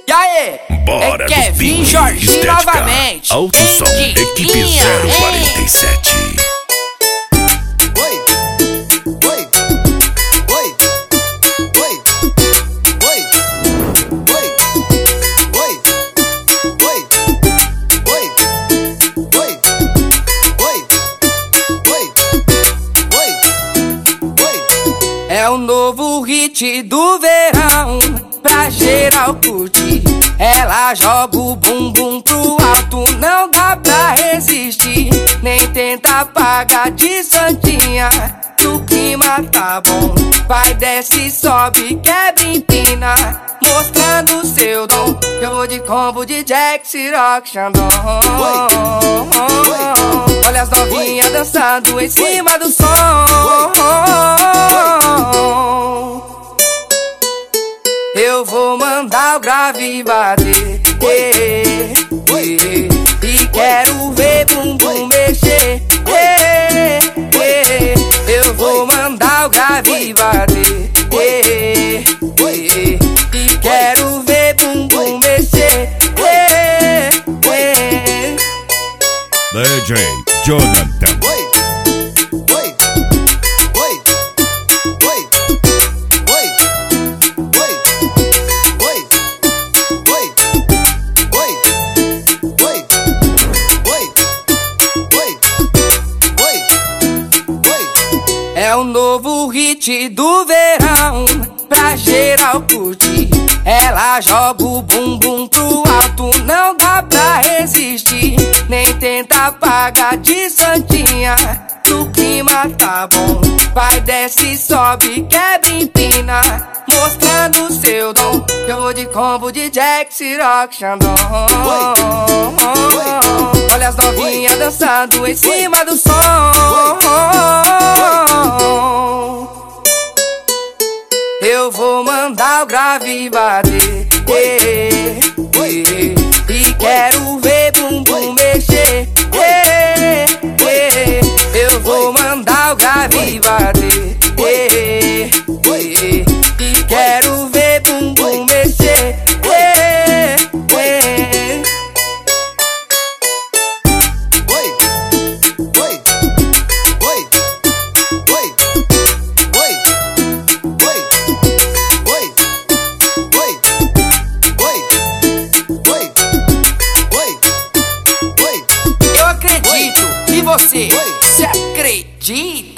E aí? Bora, Kevin Jorginho novamente. Alto som, equipe 047. É o novo hit do verão, pra geral curtir. Ela joga o bumbum pro alto, não dá pra resistir. Nem tenta apagar de santinha, o clima tá bom. Vai, desce, sobe, quebra, empina, mostrando seu dom. Eu vou de combo de Jack, Ciroc, Xandão. Olha as novinhas dançando em cima do som. Eu vou mandar o grave bater, e quero ver bumbum mexer, eu vou mandar o grave bater, e quero ver bumbum mexer. DJ Jonathan. É o novo hit do verão, pra geral curtir. Ela joga o bumbum pro alto, não dá pra resistir. Nem tenta apagar de santinha, o clima tá bom. Vai, desce, sobe, quebra, empina, mostrando seu dom. Eu vou de combo de Jack, Ciroc, Xandão. Olha as novinhas dançando em cima do som. Eu vou mandar o grave bater, e quero ver bumbum mexer, eu vou mandar o grave bater, e quero ver bumbum mexer. Eu acredito, e você acredita?